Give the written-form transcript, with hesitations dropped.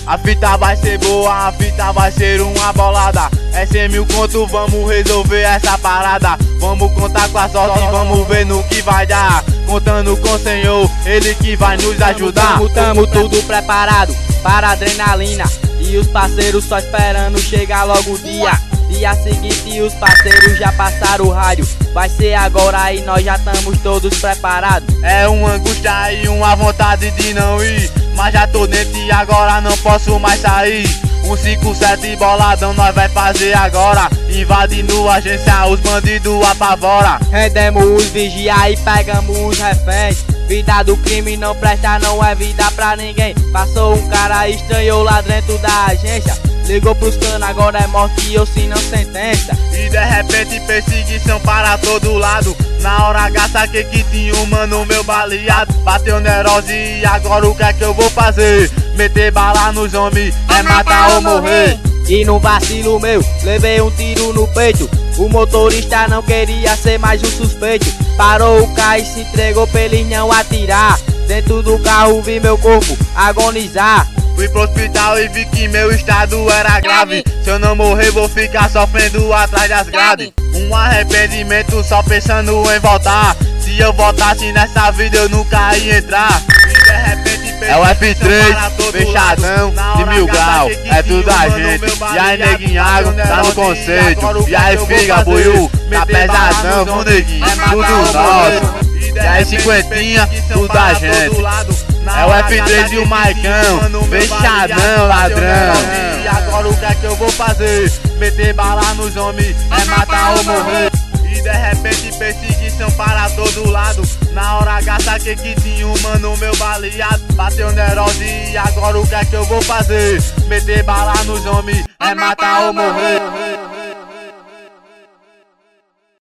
A fita vai ser boa, a fita vai ser uma bolada. É 100 mil conto, vamos resolver essa parada. Vamos contar com a sorte, vamos ver no que vai dar. Contando com o Senhor, Ele que vai nos ajudar. Tamo tudo preparado para a adrenalina. E os parceiros só esperando chegar logo o dia. Dia seguinte os parceiros já passaram o rádio. Vai ser agora e nós já estamos todos preparados. É uma angústia e uma vontade de não ir, mas já tô dentro e agora não posso mais sair. 157 boladão nós vai fazer agora. Invadindo a agência, os bandidos apavora. Rendemos os vigia e pegamos os reféns. Vida do crime não presta, não é vida pra ninguém. Passou um cara estranho lá dentro da agência. Ligou pros canos, agora é morte ou se não sentença. E de repente perseguição para todo lado. Na hora H saquei que tinha um mano meu baleado. Bateu neurose e agora o que é que eu vou fazer? Meter bala nos homens, é matar ou morrer. E num vacilo meu, levei um tiro no peito. O motorista não queria ser mais um suspeito. Parou o carro e se entregou pra ele não atirar. Dentro do carro vi meu corpo agonizar. Fui pro hospital e vi que meu estado era grave. Se eu não morrer vou ficar sofrendo atrás das grades. Um arrependimento só pensando em voltar. Se eu voltasse nessa vida eu nunca ia entrar. E de repente é o F3, fechadão, de 1000 graus, é tudo a gente. E aí neguinho água, tá no conceito. E aí figa, buiú, tá pesadão, viu neguinho, tudo nosso. E aí cinquentinha, tudo a gente. É o F3 e o Maicão, fechadão, ladrão. E agora o que é que eu vou fazer? Meter bala nos homens, é matar ou morrer. E de repente perseguição para todo lado. Na hora H saquei que tinha um mano meu baleado. Bateu neurose e agora o que é que eu vou fazer? Meter bala nos homens, é matar ou morrer.